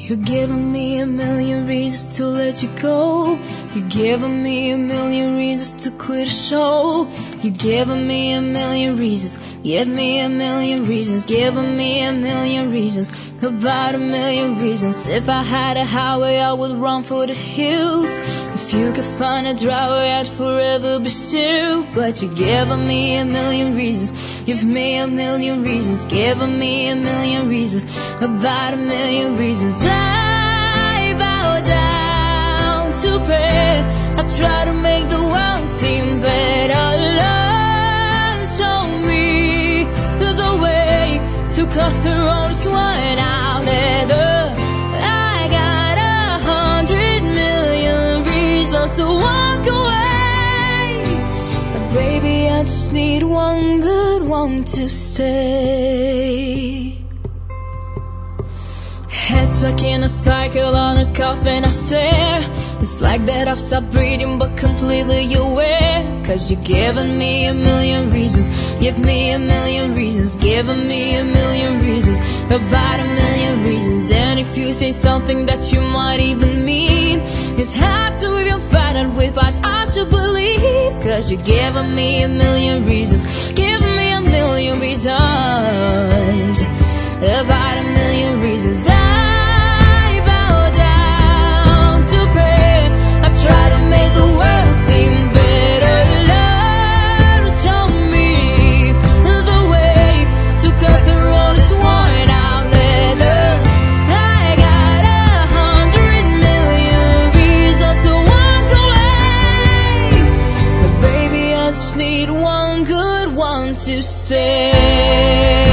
You're giving me a million reasons to let you go. You're giving me a million reasons to quit a show. You're giving me a million reasons. Give me a million reasons. Giving me a million reasons. About a million reasons. If I had a highway, I would run for the hills. If you could find a driveway, I'd forever be still. But you're giving me a million reasons. Give me a million reasons. Giving me a million reasons. About a million reasons. I bow down to pray. I try to make the world seem better. Lord, show me the way to cut the roads one out there. I got 100 million reasons to walk away, but baby, I just need one good one to stay. Head stuck in a cycle on a coffin, I stare. It's like that I've stopped breathing but completely aware. Cause you're giving me a million reasons. Give me a million reasons. Giving me a million reasons. About a million reasons. And if you say something that you might even mean, it's hard to even find out with, but I should believe. Cause you're giving me a million reasons. Give me a million reasons. About a million reasons. I bow down to pray. I try to make the world seem better. Lord, show me the way to cut the road is worn out leather. I got 100 million reasons to walk away, but baby, I just need one good one to stay.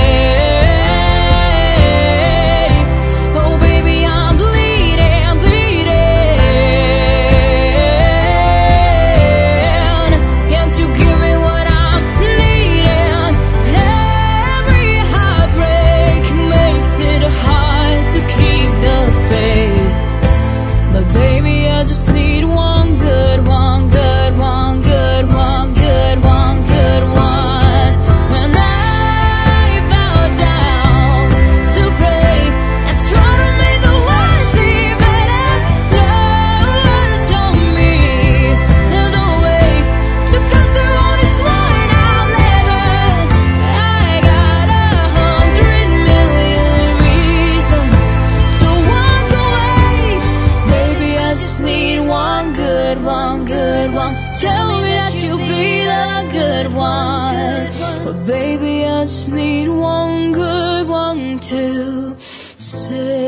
Tell me that you'll be the good one, but baby, I just need one good one to stay.